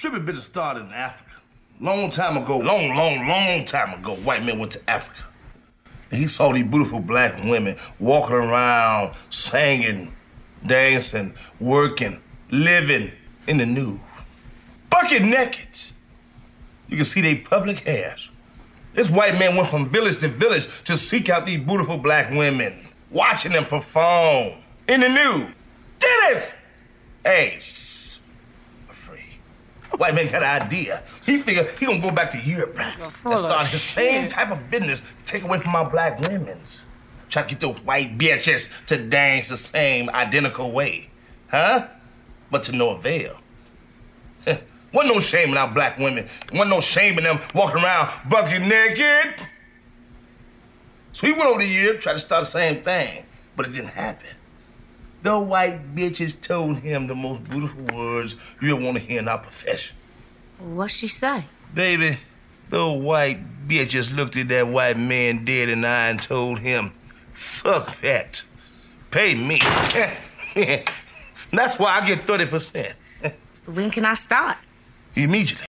Stripping business started in Africa. Long time ago, long time ago, white men went to Africa. And he saw these beautiful black women walking around, singing, dancing, working, living in the nude. Bucket naked. You can see their public hairs. This white man went from village to village to seek out these beautiful black women, watching them perform in the nude. Did it! Hey, afraid. White man got an idea. He figured he gonna go back to Europe and start his same type of business, take away from our black women's. Try to get those white bitches to dance the same identical way. Huh? But to no avail. Wasn't no shame in our black women. Wasn't no shame in them walking around bucket naked. So he went over to Europe, tried to start the same thing, but it didn't happen. The white bitches told him the most beautiful words you ever want to hear in our profession. What'd she say? Baby, the white bitches looked at that white man dead in the eye and told him, fuck that. Pay me. That's why I get 30%. When can I start? Immediately.